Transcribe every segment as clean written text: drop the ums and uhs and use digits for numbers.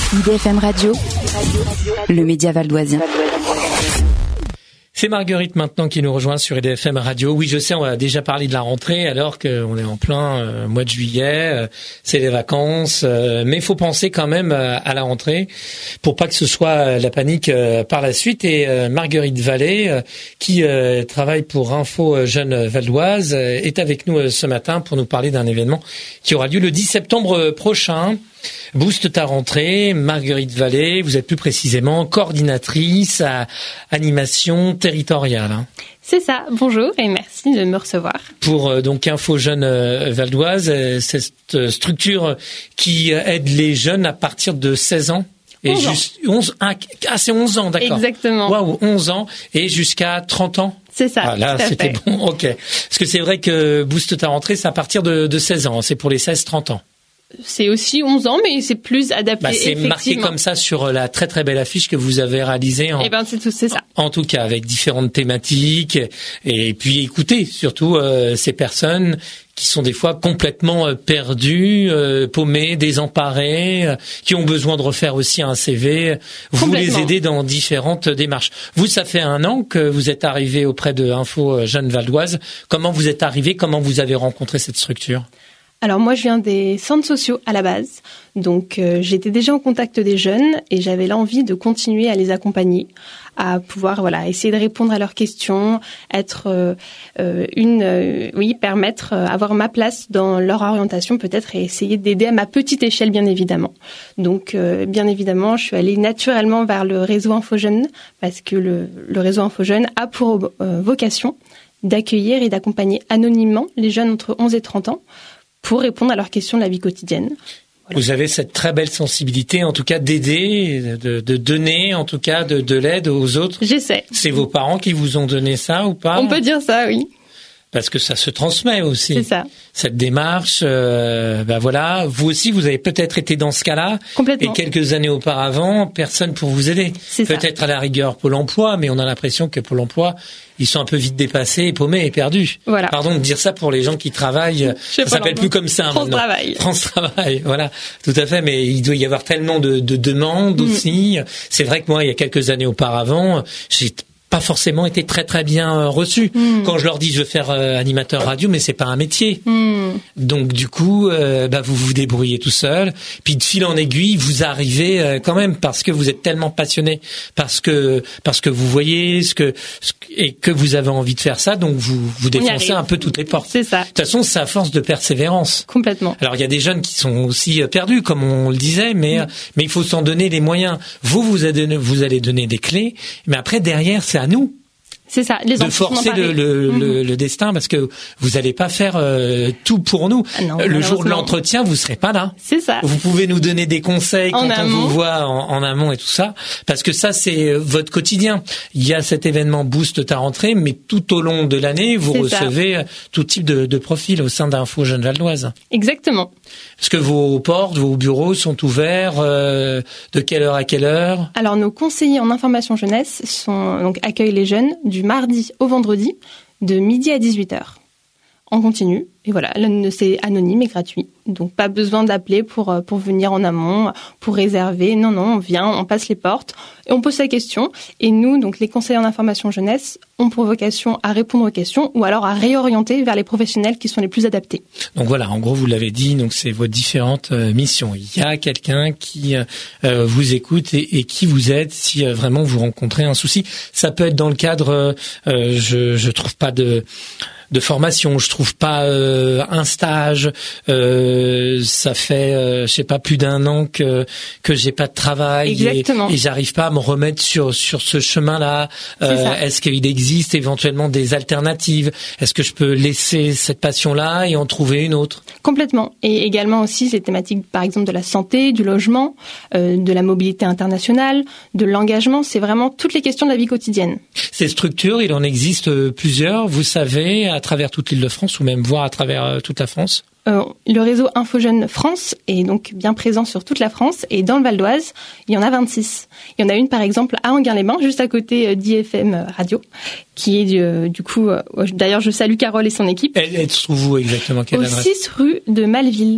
IDFM Radio, le média valdoisien. C'est Marguerite maintenant qui nous rejoint sur IDFM Radio. Oui, je sais, on a déjà parlé de la rentrée alors qu'on est en plein mois de juillet, c'est les vacances, mais il faut penser quand même à la rentrée pour pas que ce soit la panique par la suite. Et Marguerite Vallée, qui travaille pour Info Jeunes Valdoise, est avec nous ce matin pour nous parler d'un événement qui aura lieu le 10 septembre prochain. Booste ta rentrée, Marguerite Vallée, vous êtes plus précisément coordinatrice à animation territoriale. C'est ça, bonjour et merci de me recevoir. Pour donc Info Jeunes Valdoise, cette structure qui aide les jeunes à partir de 16 ans. Et 11 c'est 11 ans, d'accord. Exactement. Waouh, 11 ans et jusqu'à 30 ans. C'est ça. Ah là, c'était bon, ok. Parce que c'est vrai que Booste ta rentrée, c'est à partir de 16 ans, c'est pour les 16-30 ans. C'est aussi 11 ans, mais c'est plus adapté. C'est marqué comme ça sur la très très belle affiche que vous avez réalisée. C'est ça. En tout cas, avec différentes thématiques. Et puis, écoutez, surtout ces personnes qui sont des fois complètement perdues, paumées, désemparées, qui ont besoin de refaire aussi un CV. Vous les aidez dans différentes démarches. Vous, ça fait 1 an que vous êtes arrivé auprès de Info Jeunes Valdoise. Comment vous êtes arrivé? Comment vous avez rencontré cette structure? Alors moi, je viens des centres sociaux à la base, donc j'étais déjà en contact des jeunes et j'avais l'envie de continuer à les accompagner, à pouvoir essayer de répondre à leurs questions, permettre avoir ma place dans leur orientation peut-être et essayer d'aider à ma petite échelle bien évidemment. Donc bien évidemment, je suis allée naturellement vers le réseau Info Jeunes parce que le réseau Info Jeunes a pour vocation d'accueillir et d'accompagner anonymement les jeunes entre 11 et 30 ans pour répondre à leurs questions de la vie quotidienne. Voilà. Vous avez cette très belle sensibilité, en tout cas, d'aider, de donner, en tout cas, de l'aide aux autres. J'essaie. C'est vos parents qui vous ont donné ça ou pas? On peut dire ça, oui. Parce que ça se transmet aussi. C'est ça. Cette démarche, vous aussi, vous avez peut-être été dans ce cas-là. Complètement. Et quelques années auparavant, personne pour vous aider. C'est peut-être ça. À la rigueur Pôle emploi, mais on a l'impression que Pôle emploi, ils sont un peu vite dépassés, paumés et perdus. Voilà. Pardon de dire ça pour les gens qui travaillent. Ça s'appelle plus comme ça France maintenant. France Travail, voilà. Tout à fait, mais il doit y avoir tellement de demandes aussi. C'est vrai que moi, il y a quelques années auparavant, j'ai pas forcément été très très bien reçu. Quand je leur dis je veux faire animateur radio, mais c'est pas un métier. Donc du coup, vous vous débrouillez tout seul. Puis de fil en aiguille, vous arrivez quand même parce que vous êtes tellement passionné, parce que vous voyez et que vous avez envie de faire ça. Donc vous défoncez un peu toutes les portes. C'est ça. De toute façon, c'est à force de persévérance. Complètement. Alors il y a des jeunes qui sont aussi perdus, comme on le disait, mais il faut s'en donner les moyens. Vous allez donner des clés, mais après derrière c'est à nous. C'est ça, les de forcer le destin, parce que vous allez pas faire tout pour nous. Ah non, le jour de l'entretien, vous serez pas là. C'est ça. Vous pouvez nous donner des conseils quand on vous voit en amont et tout ça, parce que ça c'est votre quotidien. Il y a cet événement Booste ta rentrée, mais tout au long de l'année, vous recevez tout type de profil au sein d'Info Jeunes Valdoise. Exactement. Est-ce que vos portes, vos bureaux sont ouverts de quelle heure à quelle heure? Alors nos conseillers en information jeunesse accueillent les jeunes du mardi au vendredi de midi à 18h en continu. Et voilà, c'est anonyme et gratuit. Donc pas besoin d'appeler pour venir en amont, pour réserver. Non, on vient, on passe les portes et on pose sa question. Et nous, donc les conseillers en information jeunesse, ont pour vocation à répondre aux questions ou alors à réorienter vers les professionnels qui sont les plus adaptés. Donc voilà, en gros, vous l'avez dit, donc c'est vos différentes missions. Il y a quelqu'un qui vous écoute et qui vous aide si vraiment vous rencontrez un souci. Ça peut être dans le cadre, je trouve pas de formation, je trouve pas un stage, ça fait plus d'1 an que j'ai pas de travail. Exactement. Et j'arrive pas à me remettre sur ce chemin-là. Est-ce qu'il existe éventuellement des alternatives? Est-ce que je peux laisser cette passion-là et en trouver une autre? Complètement. Et également aussi ces thématiques, par exemple de la santé, du logement, de la mobilité internationale, de l'engagement, c'est vraiment toutes les questions de la vie quotidienne. Ces structures, il en existe plusieurs, vous savez, à travers toute l'Île-de-France ou même voire à travers toute la France? Le réseau Info Jeunes France est donc bien présent sur toute la France et dans le Val d'Oise, il y en a 26. Il y en a une par exemple à Enghien-les-Bains, juste à côté d'IFM Radio, qui est du coup, d'ailleurs je salue Carole et son équipe. Elle se trouve où exactement? Quelle adresse? 6 rue de Malville.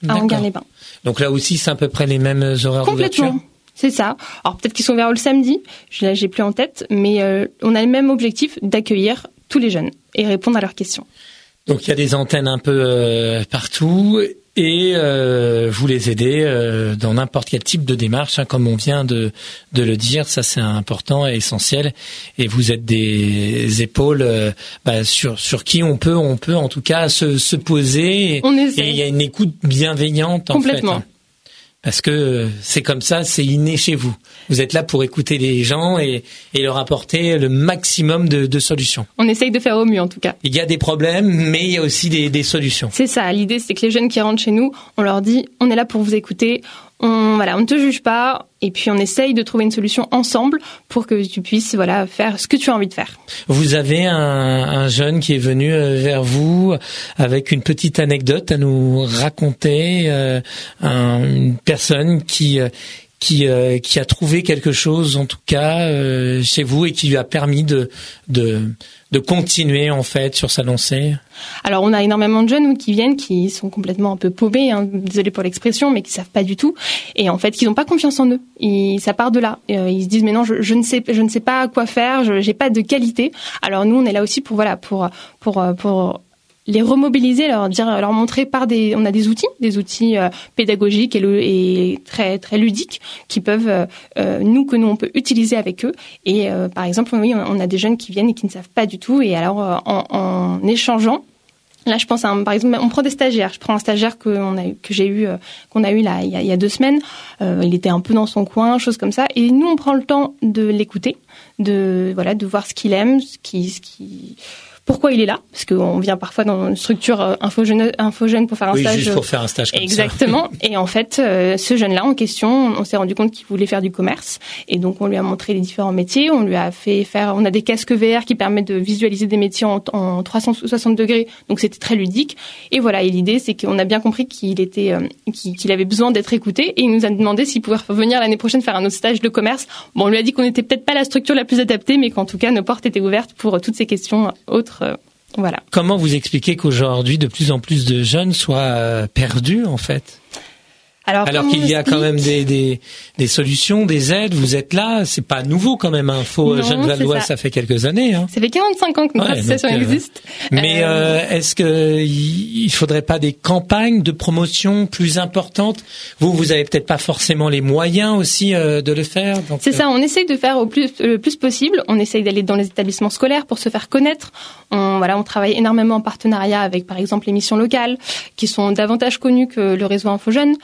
à Enghien-les-Bains. Donc là aussi, c'est à peu près les mêmes horaires d'ouverture. Complètement. C'est ça. Alors peut-être qu'ils sont ouverts le samedi, là j'ai plus en tête, mais on a le même objectif d'accueillir tous les jeunes et répondre à leurs questions. Donc il y a des antennes un peu partout et vous les aidez dans n'importe quel type de démarche, comme on vient de le dire, ça c'est important et essentiel. Et vous êtes des épaules sur qui on peut en tout cas se poser. On essaie. Et il y a une écoute bienveillante en complètement. Fait. Parce que c'est comme ça, c'est inné chez vous. Vous êtes là pour écouter les gens et leur apporter le maximum de solutions. On essaye de faire au mieux en tout cas. Il y a des problèmes, mais il y a aussi des solutions. C'est ça, l'idée c'est que les jeunes qui rentrent chez nous, on leur dit on est là pour vous écouter, on ne te juge pas et puis on essaye de trouver une solution ensemble pour que tu puisses faire ce que tu as envie de faire. Vous avez un jeune qui est venu vers vous avec une petite anecdote à nous raconter, une personne qui a trouvé quelque chose en tout cas chez vous et qui lui a permis de continuer en fait sur sa lancée. Alors on a énormément de jeunes qui viennent, qui sont complètement un peu paumés, désolé pour l'expression, mais qui savent pas du tout et en fait qui n'ont pas confiance en eux. Ça part de là. Ils se disent mais non, je ne sais pas quoi faire, j'ai pas de qualité. Alors nous on est là aussi pour les remobiliser, leur montrer on a des outils pédagogiques et très très ludiques qui peuvent que nous on peut utiliser avec eux. Et par exemple, oui, on a des jeunes qui viennent et qui ne savent pas du tout. Et alors en échangeant, là je pense par exemple, on prend des stagiaires. Je prends un stagiaire qu'on a eu là il y a 2 semaines. Il était un peu dans son coin, choses comme ça. Et nous on prend le temps de l'écouter, de voir ce qu'il aime, pourquoi il est là, parce qu'on vient parfois dans une structure info-jeune pour faire un stage. Oui, juste pour faire un stage comme exactement. Ça. Et en fait, ce jeune-là en question, on s'est rendu compte qu'il voulait faire du commerce. Et donc, on lui a montré les différents métiers. On lui a on a des casques VR qui permettent de visualiser des métiers en 360 degrés. Donc, c'était très ludique. Et voilà. Et l'idée, c'est qu'on a bien compris qu'il avait besoin d'être écouté. Et il nous a demandé s'il pouvait revenir l'année prochaine faire un autre stage de commerce. Bon, on lui a dit qu'on n'était peut-être pas la structure la plus adaptée, mais qu'en tout cas, nos portes étaient ouvertes pour toutes ces questions autres. Voilà. Comment vous expliquez qu'aujourd'hui, de plus en plus de jeunes soient perdus, en fait ? Alors qu'il y a quand même des solutions, des aides, vous êtes là, c'est pas nouveau quand même, Info Jeunes Valdois, ça fait quelques années. Ça fait 45 ans que notre association existe. Mais est-ce que il faudrait pas des campagnes de promotion plus importantes ? Vous avez peut-être pas forcément les moyens aussi de le faire. Donc c'est ça, on essaye de faire le plus possible. On essaye d'aller dans les établissements scolaires pour se faire connaître. On travaille énormément en partenariat avec, par exemple, les missions locales, qui sont davantage connues que le réseau Info Jeunes.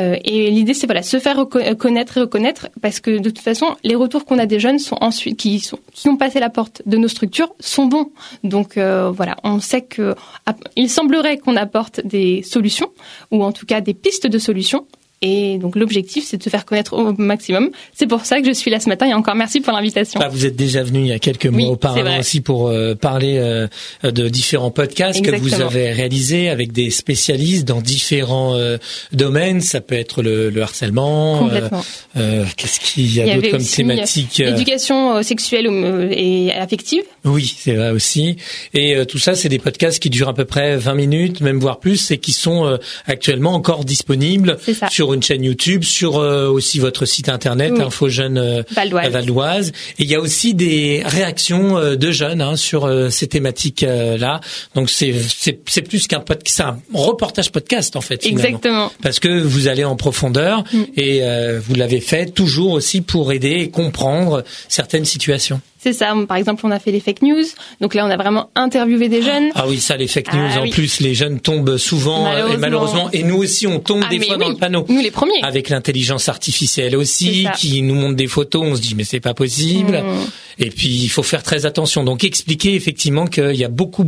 Et l'idée, c'est se faire connaître et reconnaître, parce que de toute façon, les retours qu'on a des jeunes sont ensuite qui ont passé la porte de nos structures sont bons. Donc on sait que il semblerait qu'on apporte des solutions, ou en tout cas des pistes de solutions. Et donc l'objectif, c'est de se faire connaître au maximum. C'est pour ça que je suis là ce matin, et encore merci pour l'invitation. Vous êtes déjà venu il y a quelques mois auparavant aussi pour parler de différents podcasts. Exactement. Que vous avez réalisés avec des spécialistes dans différents domaines. Ça peut être le harcèlement. Complètement. Qu'est-ce qu'il y a d'autre comme thématique ? L'éducation sexuelle et affective. Oui, c'est vrai aussi. Et tout ça, c'est des podcasts qui durent à peu près 20 minutes, même voire plus, et qui sont actuellement encore disponibles sur une chaîne YouTube, sur aussi votre site internet, Info Jeunes Valdoise. Et il y a aussi des réactions de jeunes sur ces thématiques-là. Donc c'est plus qu'un podcast, c'est un reportage podcast en fait. Finalement. Exactement. Parce que vous allez en profondeur et vous l'avez fait toujours aussi pour aider et comprendre certaines situations. C'est ça. Par exemple, on a fait les fake news. Donc là, on a vraiment interviewé des jeunes. Ah oui, ça, les fake news. Plus, les jeunes tombent souvent, malheureusement. Et nous aussi, on tombe des fois dans le panneau. Nous, les premiers. Avec l'intelligence artificielle aussi, qui nous montre des photos. On se dit, mais c'est pas possible. Et puis, il faut faire très attention. Donc, expliquer effectivement qu'il y a beaucoup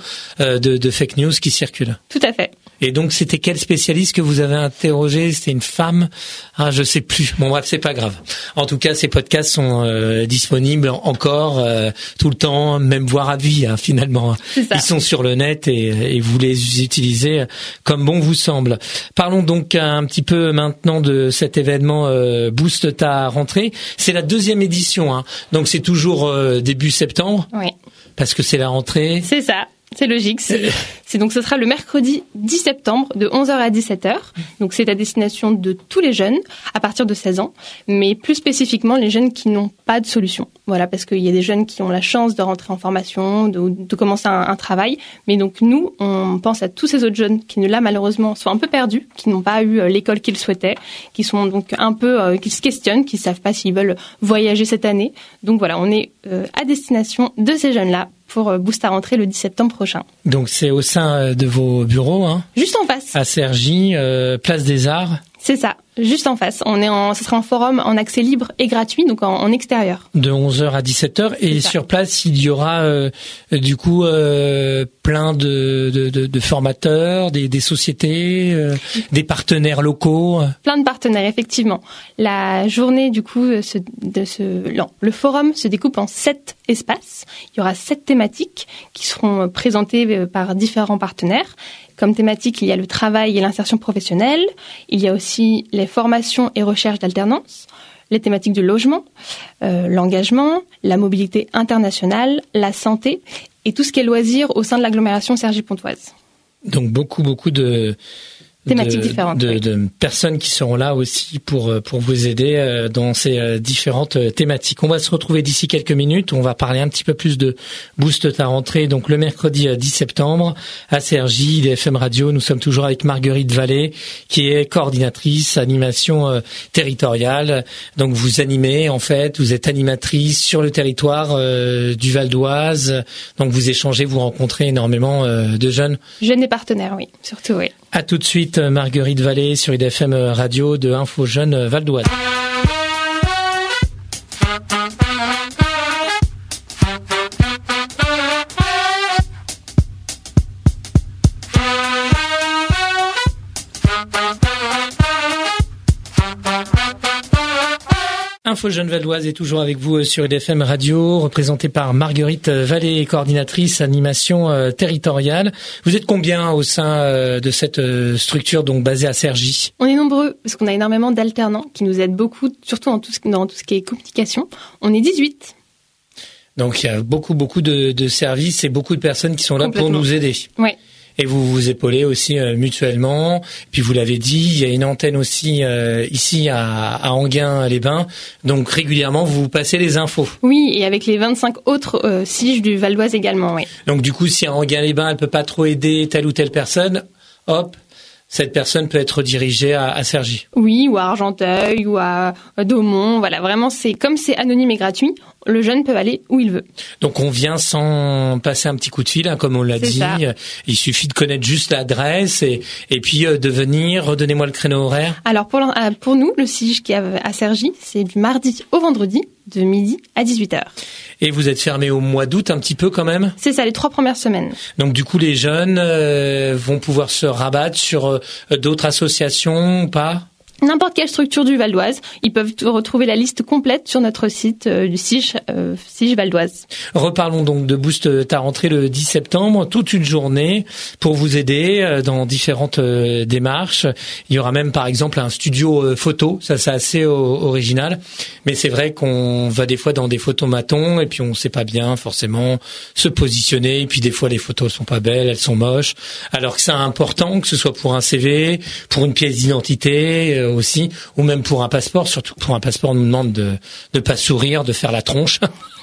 de fake news qui circulent. Tout à fait. Et donc, c'était quel spécialiste que vous avez interrogé ? C'était une femme ? Je sais plus. Bon, bref, c'est pas grave. En tout cas, ces podcasts sont disponibles encore tout le temps, même voire à vie, finalement. Ils sont sur le net et vous les utilisez comme bon vous semble. Parlons donc un petit peu maintenant de cet événement Booste ta rentrée. C'est la 2e édition, donc c'est toujours début septembre. Oui. Parce que c'est la rentrée. C'est ça. C'est logique. Donc, ce sera le mercredi 10 septembre de 11h à 17h. Donc, c'est à destination de tous les jeunes à partir de 16 ans, mais plus spécifiquement les jeunes qui n'ont pas de solution. Voilà, parce qu'il y a des jeunes qui ont la chance de rentrer en formation, de commencer un travail. Mais donc, nous, on pense à tous ces autres jeunes qui, là, malheureusement, sont un peu perdus, qui n'ont pas eu l'école qu'ils souhaitaient, qui sont donc un peu, qui se questionnent, qui savent pas s'ils veulent voyager cette année. Donc voilà, on est à destination de ces jeunes-là pour Boost à rentrer le 10 septembre prochain. Donc c'est au sein de vos bureaux, hein ? Juste en face. À Cergy, place des Arts. C'est ça, juste en face. Ce sera un forum en accès libre et gratuit, donc en extérieur. De 11h à 17h. Et sur place, il y aura du coup plein de formateurs, des sociétés, des partenaires locaux. Plein de partenaires, effectivement. La journée, du coup, le forum se découpe en 7 espaces. Il y aura 7 thématiques qui seront présentées par différents partenaires. Comme thématique, il y a le travail et l'insertion professionnelle. Il y a aussi les formations et recherches d'alternance, les thématiques du logement, l'engagement, la mobilité internationale, la santé et tout ce qui est loisirs au sein de l'agglomération Cergy-Pontoise. Donc beaucoup de thématiques différentes. De personnes qui seront là aussi pour vous aider dans ces différentes thématiques. On va se retrouver d'ici quelques minutes. On va parler un petit peu plus de Boost ta rentrée. Donc le mercredi 10 septembre à Cergy, IDFM Radio. Nous sommes toujours avec Marguerite Vallée, qui est coordinatrice animation territoriale. Donc vous animez, en fait, vous êtes animatrice sur le territoire du Val d'Oise. Donc vous échangez, vous rencontrez énormément de jeunes. Jeunes et partenaires, oui, surtout, oui. À tout de suite, Marguerite Vallée sur IDFM Radio de Info Jeunes Val d'Oise. Info Jeunes Val d'Oise est toujours avec vous sur IDFM Radio, représentée par Marguerite Vallée, coordinatrice animation territoriale. Vous êtes combien au sein de cette structure donc basée à Cergy ? On est nombreux parce qu'on a énormément d'alternants qui nous aident beaucoup, surtout dans tout ce qui est communication. On est 18. Donc il y a beaucoup de services et beaucoup de personnes qui sont là pour nous aider. Ouais. Et vous vous épaulez aussi mutuellement. Puis vous l'avez dit, il y a une antenne aussi ici à Enghien-les-Bains. Donc régulièrement, vous passez les infos. Oui, et avec les 25 autres SIG du Val d'Oise également, oui. Donc du coup, si à Enghien-les-Bains, elle peut pas trop aider telle ou telle personne, hop, cette personne peut être dirigée à Cergy. Oui, ou à Argenteuil, ou à Daumont. Voilà, vraiment, c'est anonyme et gratuit. Le jeune peut aller où il veut. Donc on vient sans passer un petit coup de fil, hein, comme on l'a dit. Ça. Il suffit de connaître juste l'adresse et puis de venir. Redonnez-moi le créneau horaire. Alors pour nous, le SIG qui est à Cergy, c'est du mardi au vendredi, de midi à 18h. Et vous êtes fermé au mois d'août un petit peu quand même ? C'est ça, les 3 premières semaines. Donc du coup, les jeunes vont pouvoir se rabattre sur d'autres associations ou pas ? N'importe quelle structure du Val d'Oise, ils peuvent retrouver la liste complète sur notre site du SIG Val d'Oise. Reparlons donc de Boost ta rentrée le 10 septembre, toute une journée pour vous aider dans différentes démarches. Il y aura même par exemple un studio photo, ça c'est assez original, mais c'est vrai qu'on va des fois dans des photomatons et puis on sait pas bien forcément se positionner et puis des fois les photos sont pas belles, elles sont moches, alors que c'est important que ce soit pour un CV, pour une pièce d'identité aussi, ou même pour un passeport, surtout pour un passeport on nous demande de pas sourire, de faire la tronche.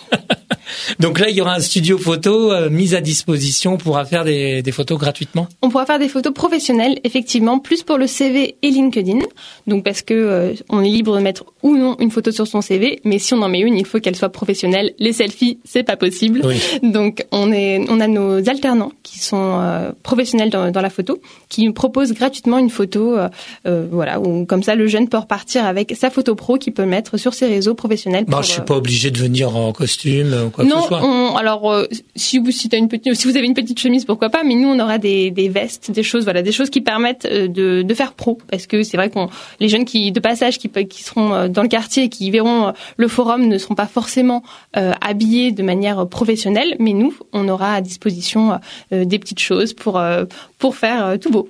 Donc là, il y aura un studio photo mis à disposition. On pourra faire des photos gratuitement. On pourra faire des photos professionnelles, effectivement, plus pour le CV et LinkedIn. Donc parce que on est libre de mettre ou non une photo sur son CV, mais si on en met une, il faut qu'elle soit professionnelle. Les selfies, c'est pas possible. Oui. Donc on a nos alternants qui sont professionnels dans la photo, qui nous proposent gratuitement une photo, voilà, où comme ça le jeune peut repartir avec sa photo pro qu'il peut mettre sur ses réseaux professionnels. Je suis pas obligé de venir en costume ou quoi non, que ce soit. Alors si vous avez une petite chemise, pourquoi pas, mais nous on aura des vestes, des choses qui permettent de faire pro, parce que c'est vrai les jeunes qui seront dans le quartier et qui verront le forum ne seront pas forcément habillés de manière professionnelle, mais nous on aura à disposition des petites choses pour faire tout beau.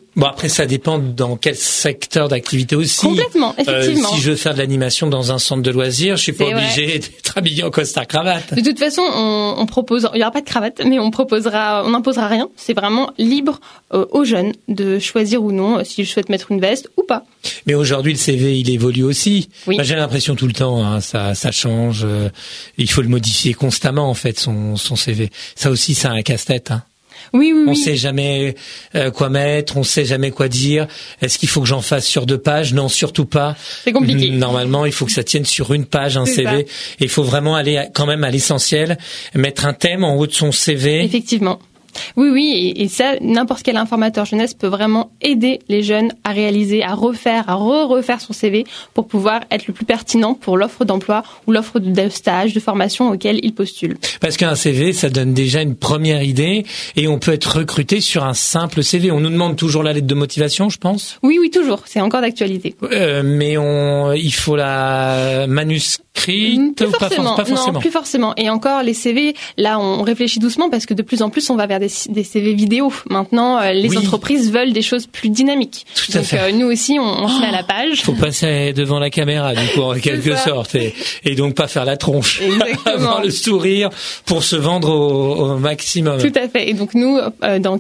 Bon, après, ça dépend dans quel secteur d'activité aussi. Complètement, effectivement. Si je veux faire de l'animation dans un centre de loisirs, je suis pas obligé d'être habillé en costard-cravate. De toute façon, on propose, il y aura pas de cravate, mais on n'imposera rien. C'est vraiment libre aux jeunes de choisir ou non s'ils souhaitent mettre une veste ou pas. Mais aujourd'hui, le CV, il évolue aussi. Oui. J'ai l'impression tout le temps, ça change. Il faut le modifier constamment, en fait, son CV. Ça aussi, c'est un casse-tête. Oui. On sait jamais quoi mettre, on sait jamais quoi dire. Est-ce qu'il faut que j'en fasse sur 2 pages? Non, surtout pas. C'est compliqué. Normalement, il faut que ça tienne sur une page, un CV. Et il faut vraiment aller quand même à l'essentiel, mettre un thème en haut de son CV. Effectivement. Oui, et ça, n'importe quel informateur jeunesse peut vraiment aider les jeunes à réaliser, à refaire son CV pour pouvoir être le plus pertinent pour l'offre d'emploi ou l'offre de stage, de formation auquel ils postulent. Parce qu'un CV, ça donne déjà une première idée et on peut être recruté sur un simple CV. On nous demande toujours la lettre de motivation, je pense. Oui, toujours. C'est encore d'actualité. Mais il faut la manuscrite ou pas forcément. Non, plus forcément. Et encore, les CV, là, on réfléchit doucement parce que de plus en plus, on va vers des CV vidéo. Maintenant, les entreprises veulent des choses plus dynamiques. Tout à fait. Nous aussi, on se met à la page. Faut passer devant la caméra, du coup, en quelque sorte, et donc pas faire la tronche. Exactement. Avoir le sourire pour se vendre au maximum. Tout à fait. Et donc nous, dans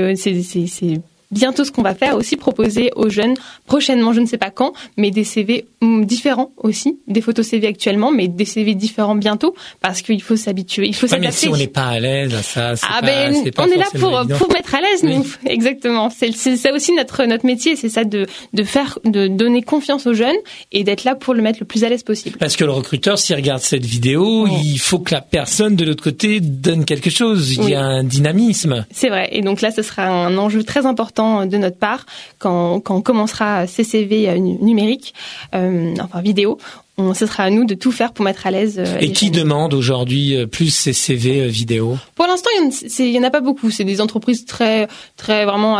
c'est bientôt ce qu'on va faire, aussi proposer aux jeunes, prochainement, je ne sais pas quand, mais des CV différents aussi, des photos CV actuellement, mais des CV différents bientôt, parce qu'il faut s'habituer, il faut s'adapter. Mais si on n'est pas à l'aise à ça, c'est pas on est là pour mettre à l'aise, nous. Oui. Exactement. C'est ça aussi notre métier, c'est ça de donner confiance aux jeunes et d'être là pour le mettre le plus à l'aise possible. Parce que le recruteur, s'il regarde cette vidéo, il faut que la personne de l'autre côté donne quelque chose. Il y a un dynamisme. C'est vrai. Et donc là, ce sera un enjeu très important de notre part quand on commencera ces CV numériques, vidéo. Ce sera à nous de tout faire pour mettre à l'aise. Et qui demande aujourd'hui plus ces CV vidéo? Pour l'instant, il y en a pas beaucoup. C'est des entreprises très vraiment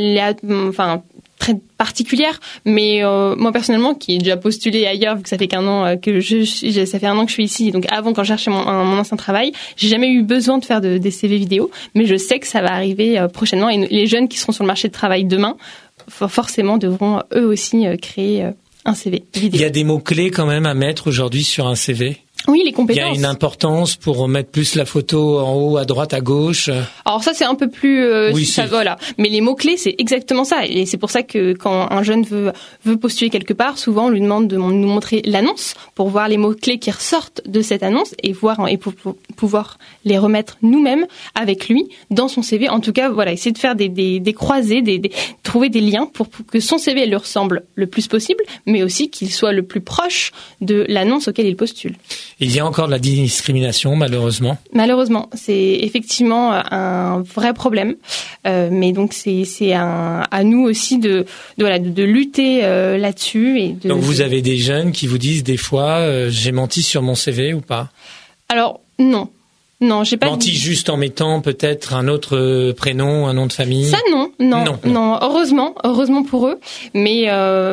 très particulière, mais moi personnellement, qui ai déjà postulé ailleurs, vu que ça fait qu'un an ça fait 1 an que je suis ici, donc avant, quand je cherchais mon ancien travail, j'ai jamais eu besoin de faire des CV vidéo, mais je sais que ça va arriver prochainement, et les jeunes qui seront sur le marché de travail demain, forcément devront eux aussi créer un CV vidéo. Il y a des mots-clés quand même à mettre aujourd'hui sur un CV? Oui, les compétences. Il y a une importance pour mettre plus la photo en haut, à droite, à gauche. Alors ça, c'est un peu plus... voilà. Mais les mots-clés, c'est exactement ça. Et c'est pour ça que quand un jeune veut postuler quelque part, souvent on lui demande de nous montrer l'annonce pour voir les mots-clés qui ressortent de cette annonce et pour pouvoir les remettre nous-mêmes avec lui dans son CV. En tout cas, voilà, essayer de faire des croisés, trouver des liens pour que son CV lui ressemble le plus possible, mais aussi qu'il soit le plus proche de l'annonce auquel il postule. Il y a encore de la discrimination, malheureusement. Malheureusement, c'est effectivement un vrai problème. Mais donc c'est à nous aussi de lutter là-dessus. Donc vous avez des jeunes qui vous disent des fois, j'ai menti sur mon CV ou pas? Alors non. Non, j'ai pas menti juste en mettant peut-être un autre prénom, un nom de famille. Ça non. Heureusement pour eux. Mais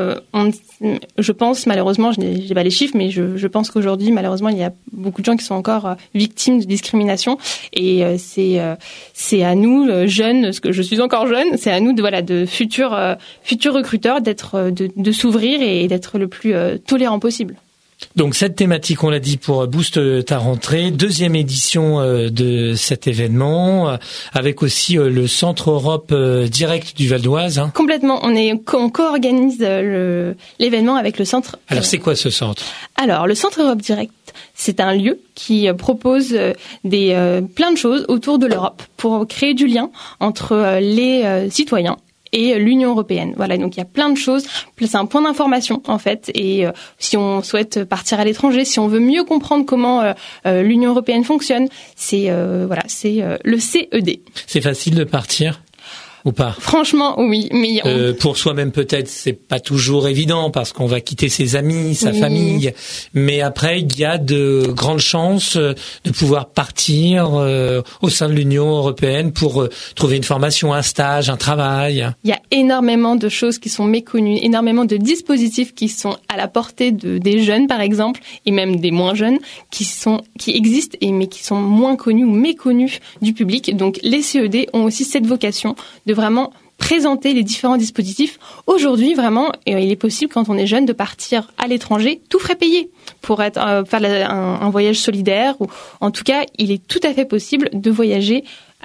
je pense malheureusement, je n'ai pas les chiffres, mais je pense qu'aujourd'hui malheureusement il y a beaucoup de gens qui sont encore victimes de discrimination. Et c'est à nous jeunes, parce que je suis encore jeune, c'est à nous de futurs recruteurs de s'ouvrir et d'être le plus tolérant possible. Donc cette thématique, on l'a dit, pour Boost ta rentrée, 2e édition de cet événement, avec aussi le Centre Europe direct du Val d'Oise. Complètement, on co-organise l'événement avec le Centre. Alors c'est quoi ce centre? Alors le Centre Europe direct, c'est un lieu qui propose plein de choses autour de l'Europe pour créer du lien entre les citoyens et l'Union européenne. Voilà, donc il y a plein de choses. C'est un point d'information en fait. Et si on souhaite partir à l'étranger, si on veut mieux comprendre comment l'Union européenne fonctionne, c'est le CED. C'est facile de partir ou pas? Franchement, oui. Mais pour soi-même peut-être, c'est pas toujours évident parce qu'on va quitter ses amis, sa famille. Mais après, il y a de grandes chances de pouvoir partir au sein de l'Union européenne pour trouver une formation, un stage, un travail. Il y a énormément de choses qui sont méconnues, énormément de dispositifs qui sont à la portée des jeunes, par exemple, et même des moins jeunes, qui existent mais qui sont moins connus ou méconnus du public. Donc les CED ont aussi cette vocation de vraiment présenter les différents dispositifs. Aujourd'hui, vraiment, il est possible, quand on est jeune, de partir à l'étranger, tout frais payé, pour faire un voyage solidaire. Ou en tout cas, il est tout à fait possible de voyager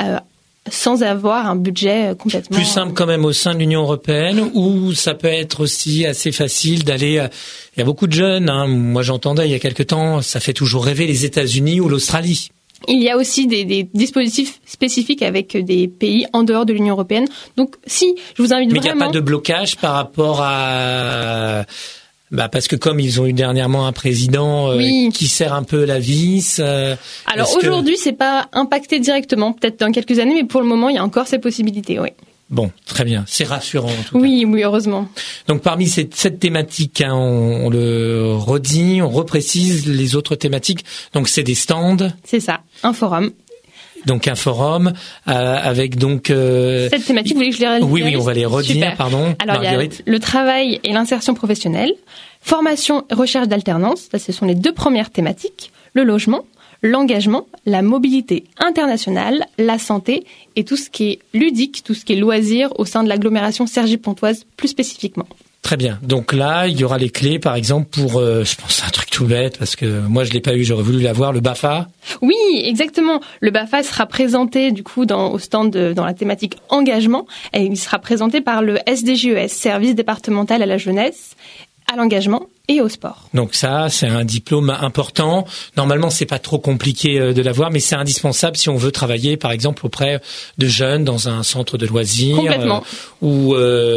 sans avoir un budget complètement... Plus simple quand même au sein de l'Union européenne, ou ça peut être aussi assez facile d'aller... Il y a beaucoup de jeunes, moi j'entendais il y a quelque temps, ça fait toujours rêver les États-Unis ou l'Australie. Il y a aussi des dispositifs spécifiques avec des pays en dehors de l'Union européenne. Donc si, je vous invite vraiment... Mais il n'y a pas de blocage par rapport à... parce que comme ils ont eu dernièrement un président qui serre un peu la vis. Alors aujourd'hui, c'est pas impacté directement, peut-être dans quelques années, mais pour le moment, il y a encore ces possibilités, oui. Bon, très bien, c'est rassurant en tout cas. Oui, heureusement. Donc parmi cette thématique, on le redit, on reprécise les autres thématiques. Donc c'est des stands. C'est ça, un forum. Donc un forum avec donc... Cette thématique, vous voulez que je les redise ? Oui, on va les redire, Super. Pardon, alors, Marguerite. Il y a le travail et l'insertion professionnelle, formation et recherche d'alternance, ça ce sont les 2 premières thématiques, le logement, l'engagement, la mobilité internationale, la santé et tout ce qui est ludique, tout ce qui est loisir au sein de l'agglomération Cergy-Pontoise plus spécifiquement. Très bien. Donc là, il y aura les clés, par exemple, pour, je pense à un truc tout bête, parce que moi, je l'ai pas eu, j'aurais voulu l'avoir, le BAFA. Oui, exactement. Le BAFA sera présenté, du coup, au stand dans la thématique engagement, et il sera présenté par le SDJES, Service départemental à la jeunesse, à l'engagement et au sport. Donc ça, c'est un diplôme important. Normalement, c'est pas trop compliqué de l'avoir, mais c'est indispensable si on veut travailler, par exemple, auprès de jeunes dans un centre de loisirs. Complètement. Ou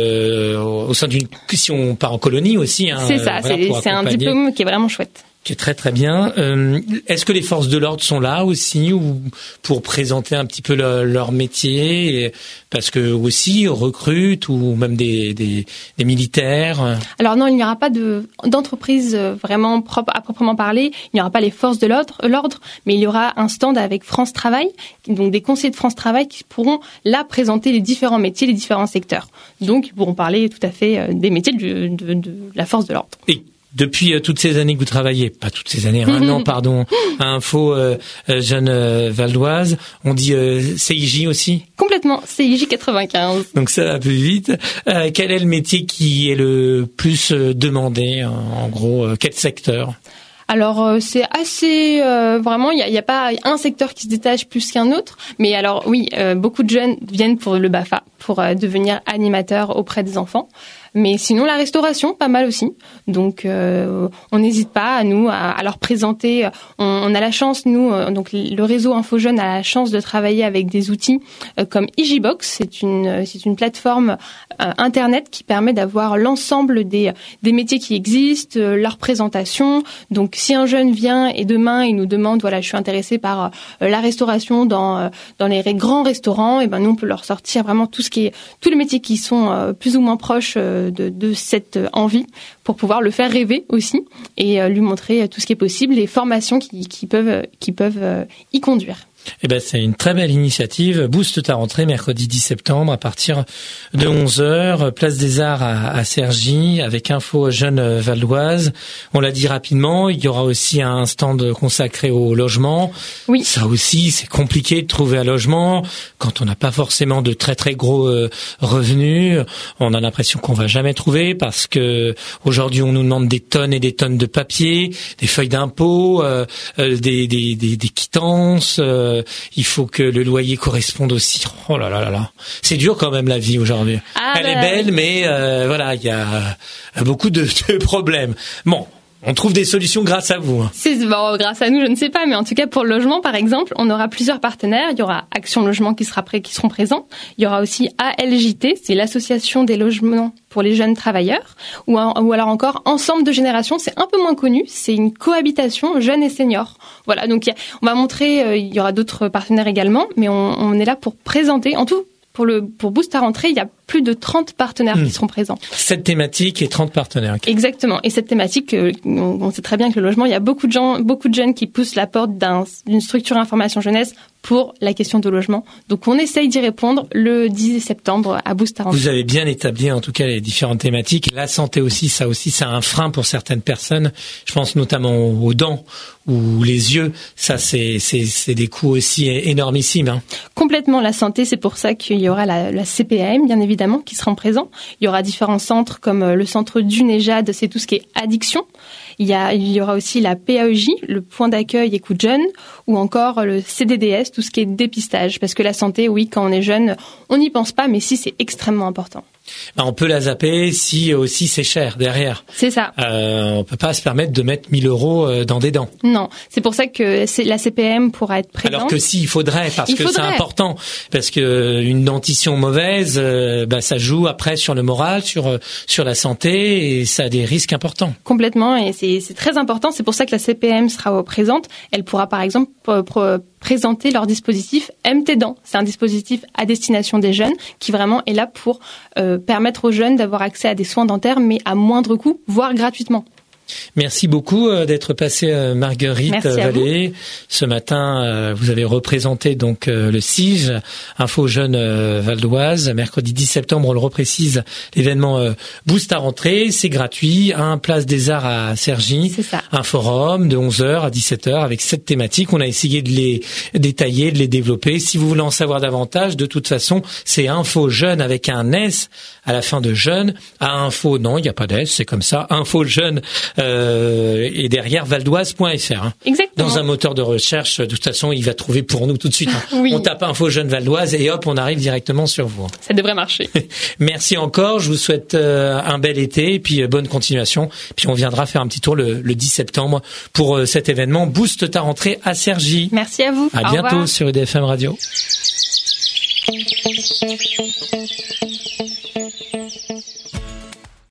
au sein si on part en colonie aussi. C'est ça, c'est un diplôme qui est vraiment chouette. Qui est très très bien. Est-ce que les forces de l'ordre sont là aussi, ou pour présenter un petit peu leur métier, parce que aussi recrutent, ou même des militaires? Alors non, il n'y aura pas d'entreprise vraiment propre à proprement parler. Il n'y aura pas les forces de l'ordre, mais il y aura un stand avec France Travail, donc des conseillers de France Travail qui pourront là présenter les différents métiers, les différents secteurs. Donc ils pourront parler tout à fait des métiers de la force de l'ordre. Et depuis toutes ces années que vous travaillez, pas toutes ces années, un an, pardon, à Info Jeune Valdoise, on dit CIJ aussi ? Complètement, CIJ 95. Donc ça va plus vite. Quel est le métier qui est le plus demandé, en gros, quel secteur ? Alors c'est assez vraiment, il y a pas un secteur qui se détache plus qu'un autre, mais alors oui, beaucoup de jeunes viennent pour le BAFA, pour devenir animateurs auprès des enfants. Mais sinon, la restauration, pas mal aussi. Donc, on n'hésite pas à leur présenter. On a la chance, nous, donc le réseau Info Jeune a la chance de travailler avec des outils comme EasyBox. C'est une plateforme internet qui permet d'avoir l'ensemble des métiers qui existent, leur présentation. Donc, si un jeune vient et demain il nous demande, voilà, je suis intéressé par la restauration dans les grands restaurants, et ben nous on peut leur sortir vraiment tous les métiers qui sont plus ou moins proches de cette envie, pour pouvoir le faire rêver aussi et lui montrer tout ce qui est possible, les formations qui peuvent y conduire. Eh ben, c'est une très belle initiative. Booste ta rentrée, mercredi 10 septembre, à partir de 11h, place des Arts à Cergy, avec Info Jeune Valdoise. On l'a dit rapidement, il y aura aussi un stand consacré au logement. Oui. Ça aussi, c'est compliqué de trouver un logement. Quand on n'a pas forcément de très très gros revenus, on a l'impression qu'on va jamais trouver, parce que aujourd'hui, on nous demande des tonnes et des tonnes de papier, des feuilles d'impôt, des quittances, il faut que le loyer corresponde aussi. Oh là là là là. C'est dur quand même la vie aujourd'hui. Elle est belle, mais voilà, il y a beaucoup de problèmes. Bon, on trouve des solutions grâce à vous. Grâce à nous, je ne sais pas, mais en tout cas pour le logement, par exemple, on aura plusieurs partenaires. Il y aura Action Logement qui seront présents. Il y aura aussi ALJT, c'est l'association des logements pour les jeunes travailleurs, ou alors encore Ensemble de Génération, c'est un peu moins connu, c'est une cohabitation jeunes et seniors. Voilà, donc on va montrer, il y aura d'autres partenaires également, mais on est là pour présenter, en tout, pour Boost ta rentrée, il y a plus de 30 partenaires qui seront présents. Cette thématique et 30 partenaires. Okay. Exactement. Et cette thématique, on sait très bien que le logement, il y a beaucoup de jeunes qui poussent la porte d'une structure information jeunesse pour la question de logement. Donc on essaye d'y répondre le 10 septembre à Boost ta rentrée. Vous avez bien établi en tout cas les différentes thématiques. La santé aussi, c'est un frein pour certaines personnes. Je pense notamment aux dents ou les yeux. Ça, c'est des coûts aussi énormissimes. Hein. Complètement, la santé, c'est pour ça qu'il y aura la CPAM, bien évidemment. évidemment, qui seront présents. Il y aura différents centres comme le centre du NEJAD, c'est tout ce qui est addiction. Il y aura aussi la PAEJ, le point d'accueil écoute jeune, ou encore le CDDS, tout ce qui est dépistage. Parce que la santé, oui, quand on est jeune, on n'y pense pas, mais si, c'est extrêmement important. On peut la zapper si aussi c'est cher derrière. C'est ça. On peut pas se permettre de mettre 1 000 € dans des dents. Non, c'est pour ça que la CPM pourra être présente. Alors que si, il faudrait, c'est important. Parce que une dentition mauvaise, ça joue après sur le moral, sur la santé, et ça a des risques importants. Complètement, et c'est très important. C'est pour ça que la CPM sera présente. Elle pourra par exemple présenter leur dispositif MT Dents. C'est un dispositif à destination des jeunes qui vraiment est là pour permettre aux jeunes d'avoir accès à des soins dentaires, mais à moindre coût, voire gratuitement. Merci beaucoup d'être passée, Marguerite Vallée. Ce matin, vous avez représenté donc le CIGE, Info Jeunes Valdoise. Mercredi 10 septembre, on le reprécise, l'événement Boost à rentrée, c'est gratuit. Place des Arts à Cergy. C'est ça. Un forum de 11h à 17h avec 7 thématiques. On a essayé de les détailler, de les développer. Si vous voulez en savoir davantage, de toute façon, c'est Info Jeunes avec un S à la fin de jeune. À Info, non, il n'y a pas d'S, c'est comme ça. Info Jeunes et derrière valdoise.fr. Exactement. Dans un moteur de recherche, de toute façon, il va trouver pour nous tout de suite. Oui. On tape Info Jeunes Valdoise et hop, on arrive directement sur vous. Ça devrait marcher. Merci encore. Je vous souhaite un bel été et puis bonne continuation. Puis on viendra faire un petit tour le 10 septembre pour cet événement Boost ta rentrée à Cergy. Merci à vous. À bientôt sur IDFM Radio.